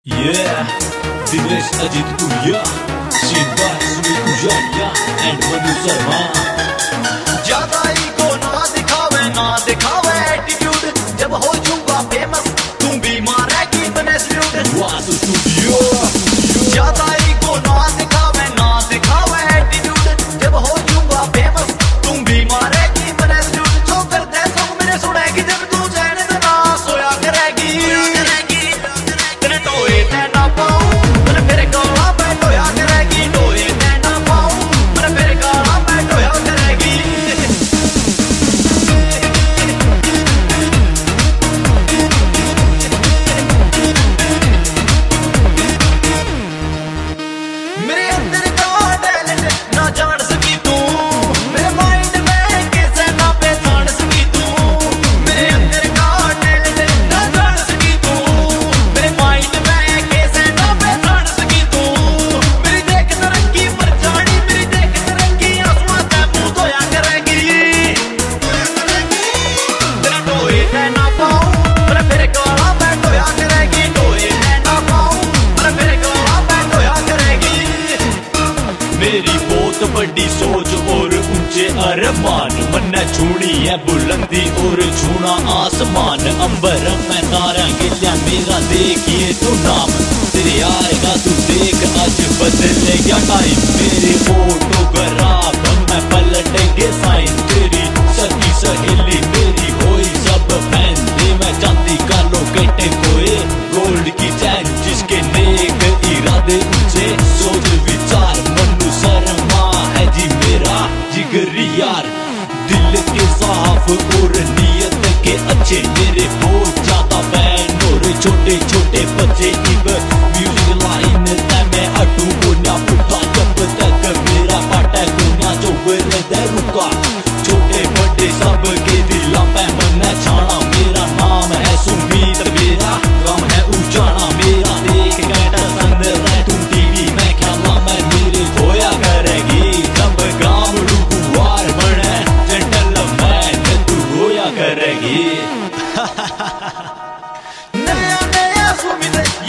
Yeah, Dinesh Ajit Uya, Seen by Sumit Ujariya and Manu Sharma. ज्यादा ego ना दिखावे attitude, जब हो जाऊंगा फेमस तुम भी मारेगी बनेस्ट्यूड। Wasu Studio. ज्यादा ईगो ना दिखावे एटीट्यूड, जब हो जाऊंगा फेमस तुम भी मारेगी बनेस्ट्यूड। जो कर दे सब मेरे सुनेगी, जब तू चैन से ना सोया करेगी। तेरे टोए ते ना पाऊं, तेरे फिर गाला पे टोया करेगी। टोए ते ना पाऊं, तेरे फिर गाला पे टोया करेगी। मेरे अंदर का टैलेंट ना जान सकी तू, मेरे माइंड में कैसे ना पहचान सकी तू। मेरे अंदर का टैलेंट ना जान सकी तू, मेरे माइंड में कैसे ना पहचान सकी तू। मेरी देख तरंगी परछाई, मेरी देख तरंगी आसमां से मुंह धोया करेगी। तेरा टोए ते ना पाऊं, तेरा फिर गाला पे टोया करेगी। टोए ते ना पाऊं, तेरा फिर गाला पे टोया करेगी। मेरी बहुत बड़ी सोच और ऊंचे अरमान, मन्ने छूनी है बुलंदी और छूना आसमान। अंबर में तारा गिलिया मेरा देखिए तो नाम, तेरे यार का तू देख आज बदलेगा टाइम। मेरे फोटोग्राफ में पलटेंगे साइन, तेरी सखी सहेली मेरी होई सब फैन। दे मैं चांदी का लोकेट कोए गोल्ड की चैन, जिसके नेक इरादे ऊंचे सोच विचार। मनु शर्मा है जी मेरा जिगरी यार, दिल के साफ और नियत के अच्छे। मेरे बहुत ज्यादा फैन और छोटे छोटे बच्चे। इब म्यूजिक लाइन ते मैं अटू कोन्या पुठा, जब तक मेरा पाटा कोन्या चौबर दे रुका। छोटे बड़े सब के दिला पे मन्ने छाना, मेरा नाम है सुमीत, मेरा काम है उजाना। मेरा देख कैटा संग रह तुम टीवी में ख्याला में मेरे खोया करेगी। जब गाँव लुकुवार बने जेंटलमैन तू रोया करेगी। नया नया सुमित